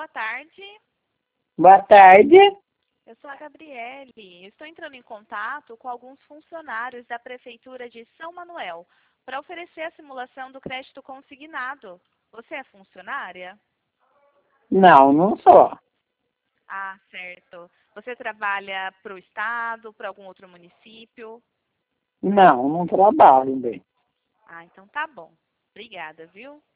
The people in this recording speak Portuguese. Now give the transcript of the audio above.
boa tarde. Boa tarde. Eu sou a Gabriele. Estou entrando em contato com alguns funcionários da Prefeitura de São Manuel para oferecer a simulação do crédito consignado. Você é funcionária? Não, não sou. Ah, certo. Você trabalha para o Estado, para algum outro município? Não, não trabalho bem. Ah, então tá bom. Obrigada, viu?